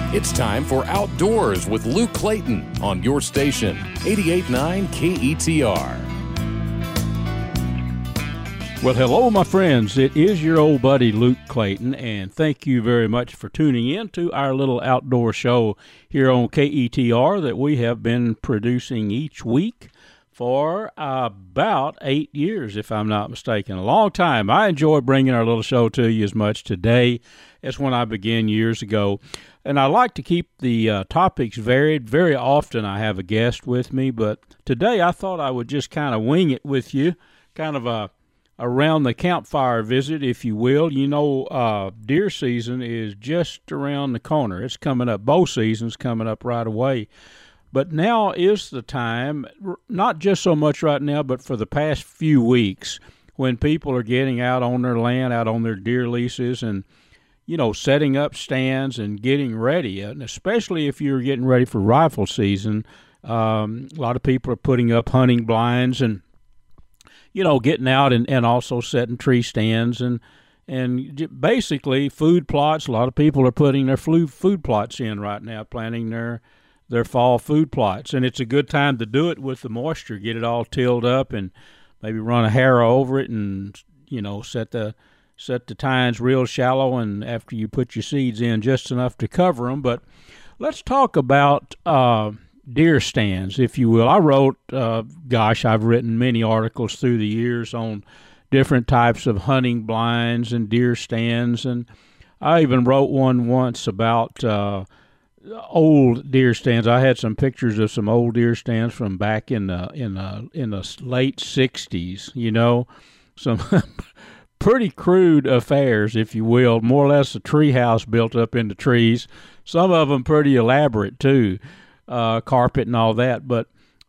It's time for Outdoors with Luke Clayton on your station, 88.9 KETR. Well, hello, my friends. It is your old buddy, Luke Clayton, and thank you very much for tuning in to our little outdoor show here on KETR that we have been producing each week for about 8 years, if I'm not mistaken. A long time. I enjoy bringing our little show to you as much today as when I began years ago. And I like to keep the topics varied. Very often I have a guest with me, but today I thought I would just kind of wing it with you, kind of a around the campfire visit, if you will. You know, deer season is just around the corner. It's coming up. Bow season's coming up right away. But now is the time, not just so much right now, but for the past few weeks, when people are getting out on their land, out on their deer leases, and, you know, setting up stands and getting ready. And especially if you're getting ready for rifle season, a lot of people are putting up hunting blinds and, you know, getting out and also setting tree stands and basically food plots. A lot of people are putting their food plots in right now, planting their fall food plots. And it's a good time to do it with the moisture. Get it all tilled up and maybe run a harrow over it and, you know, set the tines real shallow, and after you put your seeds in, just enough to cover them. But let's talk about deer stands, if you will. I wrote, I've written many articles through the years on different types of hunting blinds and deer stands, and I even wrote one once about old deer stands. I had some pictures of some old deer stands from back in the late '60s. You know, some pretty crude affairs, if you will, more or less a tree house built up into trees. Some of them pretty elaborate too. Carpet and all that. But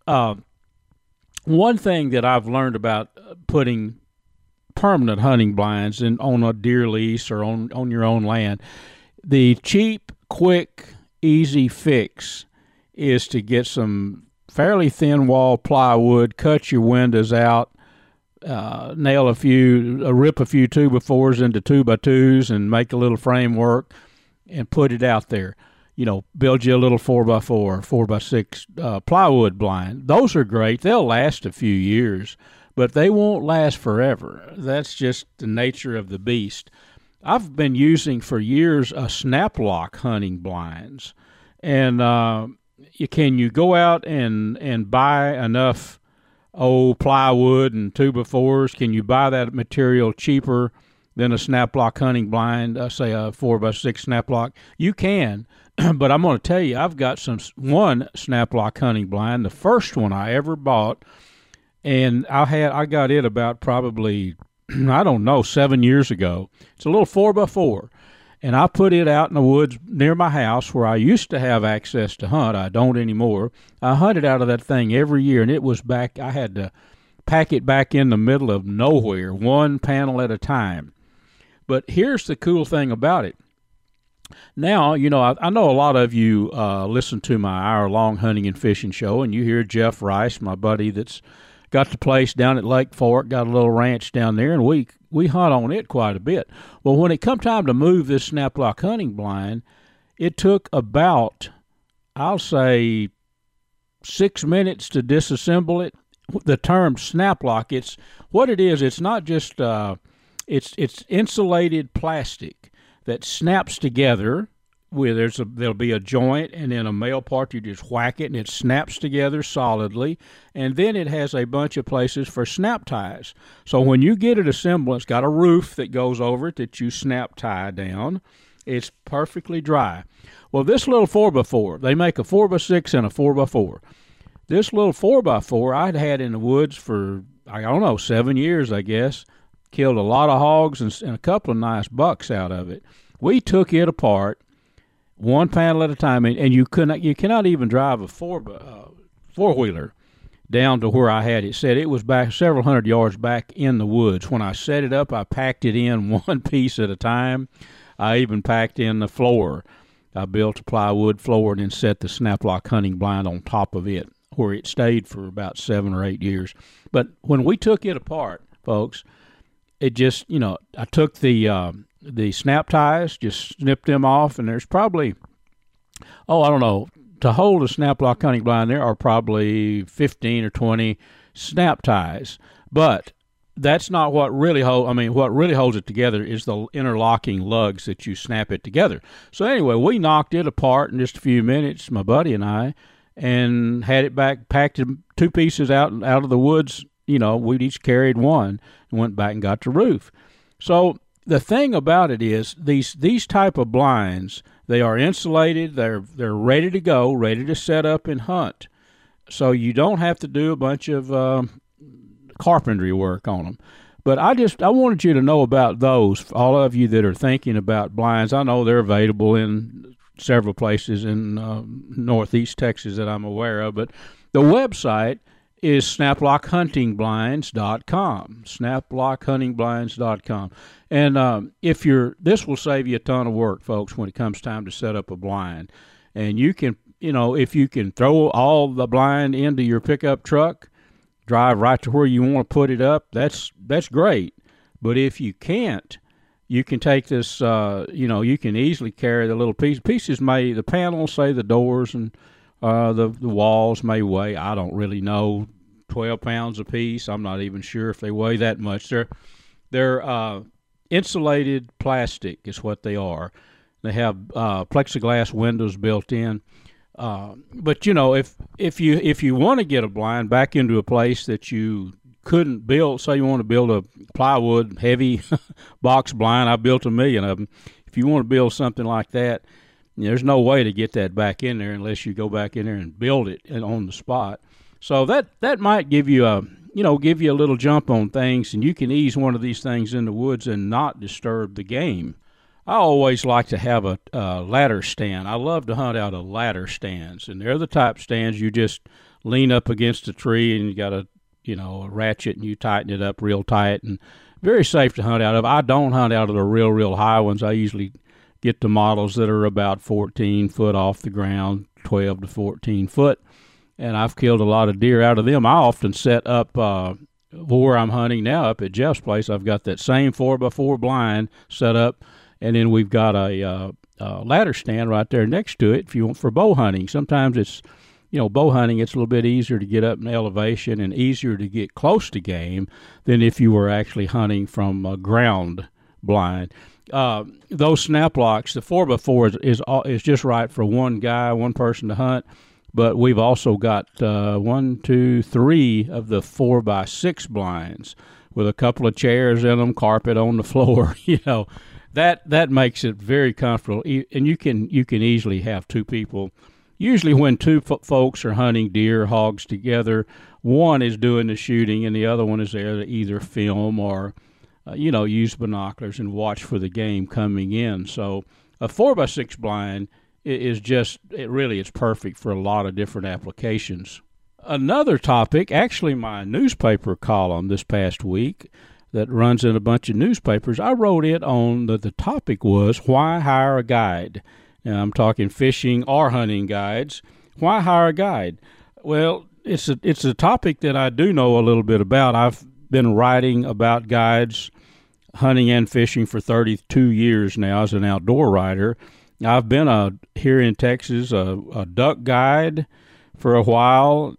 one thing that I've learned about putting permanent hunting blinds on a deer lease or on your own land, the cheap, quick, easy fix is to get some fairly thin wall plywood, cut your windows out, rip a few 2x4s into 2x2s and make a little framework and put it out there. You know, build you a little 4x4, 4x6 plywood blind. Those are great. They'll last a few years, but they won't last forever. That's just the nature of the beast. I've been using for years snap lock hunting blinds. And can you go out and buy enough old plywood and 2x4s? Can you buy that material cheaper than a snap lock hunting blind, say a 4x6 snap lock? You can. But I'm going to tell you, I've got one snap lock hunting blind, the first one I ever bought, and I got it about probably, 7 years ago. It's a little 4x4, and I put it out in the woods near my house where I used to have access to hunt. I don't anymore. I hunted out of that thing every year, and it was back. I had to pack it back in the middle of nowhere, one panel at a time. But here's the cool thing about it. Now, you know, I know a lot of you listen to my hour-long hunting and fishing show, and you hear Jeff Rice, my buddy that's got the place down at Lake Fork, got a little ranch down there, and we hunt on it quite a bit. Well, when it come time to move this snap lock hunting blind, it took about, I'll say, 6 minutes to disassemble it. The term snap lock, it's not just, it's insulated plastic that snaps together. There'll be a joint, and then a male part, you just whack it, and it snaps together solidly, and then it has a bunch of places for snap ties. So when you get it assembled, it's got a roof that goes over it that you snap tie down. It's perfectly dry. Well, this little 4x4, they make a 4x6 and a 4x4. This little 4x4 I'd had in the woods for, 7 years, I guess. Killed a lot of hogs and a couple of nice bucks out of it. We took it apart, one panel at a time, and you cannot even drive a four-wheeler down to where I had it set. It was back several hundred yards back in the woods. When I set it up, I packed it in one piece at a time. I even packed in the floor. I built a plywood floor and then set the snap lock hunting blind on top of it, where it stayed for about 7 or 8 years. But when we took it apart, folks, it just, I took the snap ties, just snipped them off, and there's probably Oh, I don't know. To hold a snap lock hunting blind, there are probably 15 or 20 snap ties. But that's not what really what really holds it together is the interlocking lugs that you snap it together. So anyway, we knocked it apart in just a few minutes, my buddy and I, and had it back, packed two pieces out of the woods. We'd each carried one and went back and got the roof. So the thing about it is these type of blinds, they are insulated. They're ready to go, ready to set up and hunt. So you don't have to do a bunch of carpentry work on them. But I wanted you to know about those. All of you that are thinking about blinds, I know they're available in several places in northeast Texas that I'm aware of. But the website is snaplockhuntingblinds.com. Snaplockhuntingblinds.com. And this will save you a ton of work, folks, when it comes time to set up a blind. And you can, if you can throw all the blind into your pickup truck, drive right to where you want to put it up, that's great. But if you can't, you can take this, you can easily carry the little pieces. The panels, say the doors and the walls may weigh, I don't really know, 12 pounds a piece. I'm not even sure if they weigh that much. They're insulated plastic is what they are. They have plexiglass windows built in. But if you want to get a blind back into a place that you couldn't build, say you want to build a plywood heavy box blind, I built 1 million of them. If you want to build something like that, there's no way to get that back in there unless you go back in there and build it on the spot. So that might give you a little jump on things, and you can ease one of these things in the woods and not disturb the game. I always like to have a ladder stand. I love to hunt out of ladder stands, and they're the type stands you just lean up against a tree and you got a ratchet and you tighten it up real tight, and very safe to hunt out of. I don't hunt out of the real high ones. I usually get the models that are about 14 foot off the ground, 12 to 14 foot, and I've killed a lot of deer out of them. I often set up where I'm hunting now up at Jeff's place. I've got that same 4x4 blind set up, and then we've got a ladder stand right there next to it if you want for bow hunting. Sometimes it's, bow hunting, it's a little bit easier to get up in elevation and easier to get close to game than if you were actually hunting from a ground blind. Those snap locks, the 4x4 is just right for one person to hunt, but we've also got 3 of the 4x6 blinds with a couple of chairs in them, carpet on the floor. That makes it very comfortable, and you can easily have two people. Usually when two folks are hunting deer, hogs together, one is doing the shooting and the other one is there to either film or use binoculars and watch for the game coming in. So a 4x6 blind is it's perfect for a lot of different applications. Another topic, actually my newspaper column this past week that runs in a bunch of newspapers, I wrote it on the topic was why hire a guide. Now I'm talking fishing or hunting guides. Why hire a guide? Well, it's a topic that I do know a little bit about. I've been writing about guides, hunting and fishing for 32 years now as an outdoor writer. I've been here in Texas a duck guide for a while,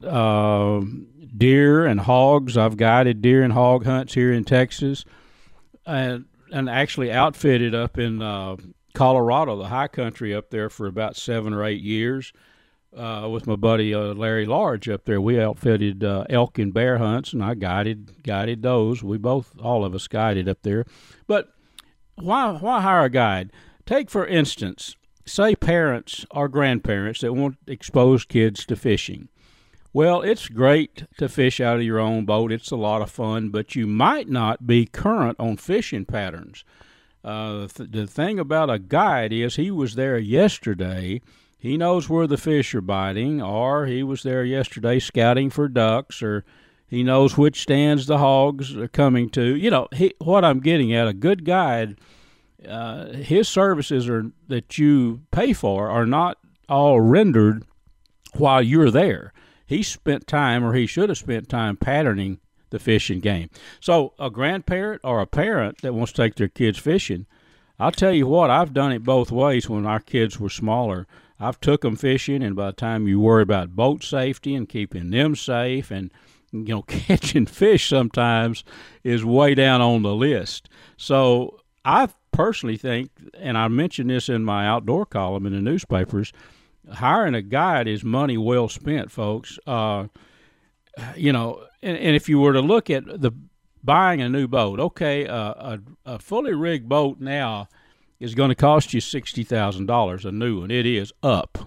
deer and hogs. I've guided deer and hog hunts here in Texas, and actually outfitted up in Colorado, the high country up there for about 7 or 8 years. With my buddy Larry Large up there, we outfitted elk and bear hunts, and I guided those. All of us guided up there. But why hire a guide? Take, for instance, say parents or grandparents that want to expose kids to fishing. Well, it's great to fish out of your own boat. It's a lot of fun, but you might not be current on fishing patterns. The thing about a guide is he was there yesterday. He knows where the fish are biting, or he was there yesterday scouting for ducks, or he knows which stands the hogs are coming to. What I'm getting at, a good guide, his services that you pay for are not all rendered while you're there. He spent time, or he should have spent time, patterning the fishing game. So a grandparent or a parent that wants to take their kids fishing, I'll tell you what, I've done it both ways when our kids were smaller. I've took them fishing, and by the time you worry about boat safety and keeping them safe and, catching fish sometimes is way down on the list. So I personally think, and I mentioned this in my outdoor column in the newspapers, hiring a guide is money well spent, folks. And if you were to look at buying a new boat, okay, a fully rigged boat now is going to cost you $60,000, a new one. It is up.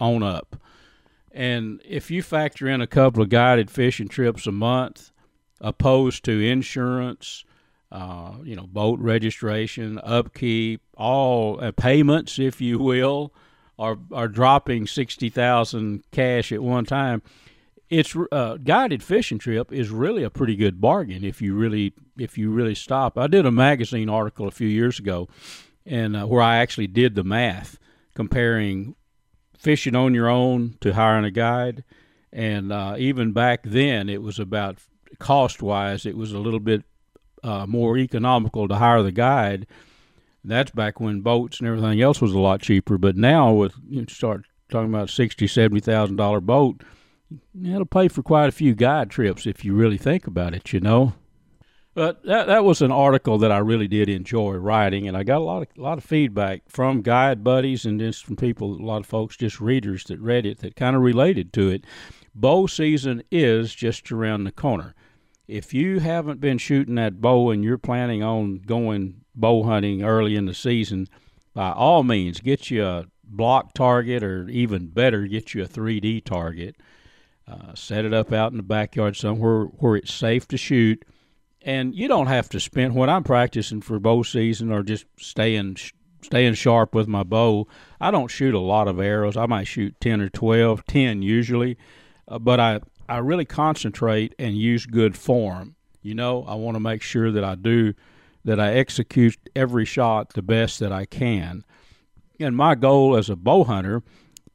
And if you factor in a couple of guided fishing trips a month, opposed to insurance, boat registration, upkeep, all payments, if you will, are dropping $60,000 cash at one time. It's guided fishing trip is really a pretty good bargain if you really stop. I did a magazine article a few years ago, and where I actually did the math comparing fishing on your own to hiring a guide, and even back then it was about cost-wise, it was a little bit more economical to hire the guide. That's back when boats and everything else was a lot cheaper. But now, with you start talking about $60,000, $70,000 boat, it'll pay for quite a few guide trips if you really think about it. But that was an article that I really did enjoy writing, and I got a lot of feedback from guide buddies and just from people, a lot of folks, just readers that read it that kind of related to it. Bow season is just around the corner. If you haven't been shooting that bow and you're planning on going bow hunting early in the season, by all means, get you a block target, or even better, get you a 3D target. Set it up out in the backyard somewhere where it's safe to shoot. And you don't have to spend, when I'm practicing for bow season or just staying sharp with my bow, I don't shoot a lot of arrows. I might shoot 10 or 12, 10 usually. But I really concentrate and use good form. I want to make sure that I execute every shot the best that I can. And my goal as a bow hunter,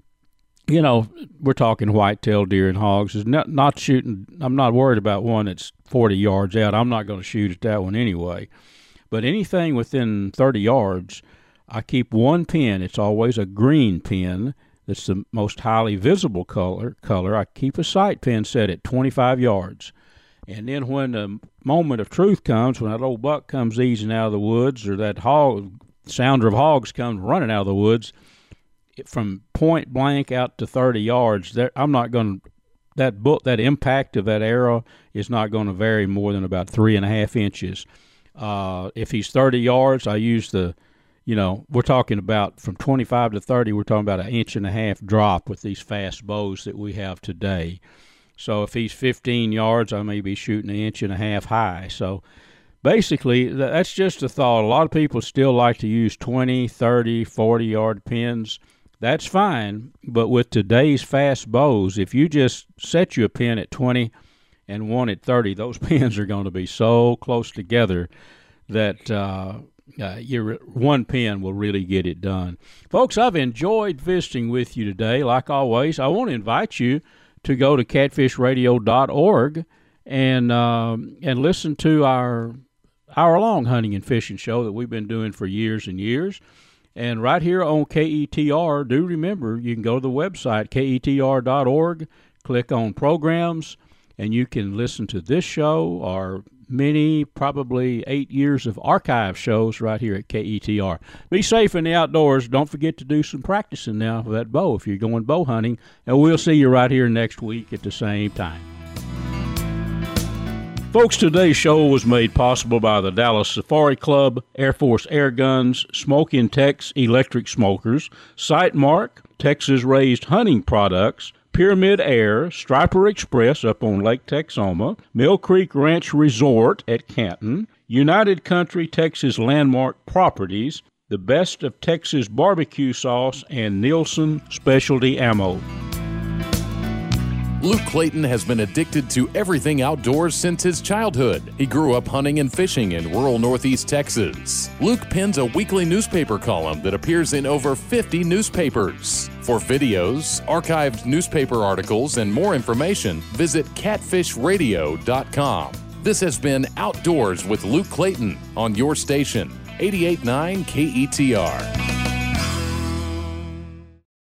we're talking whitetail deer and hogs, is not shooting. I'm not worried about one that's 40 yards out. I'm not going to shoot at that one anyway. But anything within 30 yards, I keep one pin. It's always a green pin. That's the most highly visible color. I keep a sight pin set at 25 yards. And then when the moment of truth comes, when that old buck comes easing out of the woods, or that sounder of hogs comes running out of the woods, from point blank out to 30 yards, that impact of that arrow is not going to vary more than about 3.5 inches. If he's 30 yards, I use we're talking about from 25 to 30, we're talking about 1.5 inch drop with these fast bows that we have today. So if he's 15 yards, I may be shooting 1.5 inches high. So basically, that's just a thought. A lot of people still like to use 20, 30, 40-yard pins. That's fine, but with today's fast bows, if you just set you a pin at 20 and one at 30, those pins are going to be so close together that your one pin will really get it done. Folks, I've enjoyed visiting with you today. Like always, I want to invite you to go to catfishradio.org and listen to our hour-long hunting and fishing show that we've been doing for years and years. And right here on KETR, do remember, you can go to the website, ketr.org, click on programs, and you can listen to this show or many, probably 8 years of archive shows right here at KETR. Be safe in the outdoors. Don't forget to do some practicing now for that bow if you're going bow hunting. And we'll see you right here next week at the same time. Folks, today's show was made possible by the Dallas Safari Club, Air Force Air Guns, Smokin' Tex Electric Smokers, Sightmark, Texas-raised hunting products, Pyramid Air, Striper Express up on Lake Texoma, Mill Creek Ranch Resort at Canton, United Country Texas Landmark Properties, the Best of Texas Barbecue Sauce, and Nielsen Specialty Ammo. Luke Clayton has been addicted to everything outdoors since his childhood. He grew up hunting and fishing in rural Northeast Texas. Luke pens a weekly newspaper column that appears in over 50 newspapers. For videos, archived newspaper articles, and more information, visit catfishradio.com. This has been Outdoors with Luke Clayton on your station, 88.9 KETR.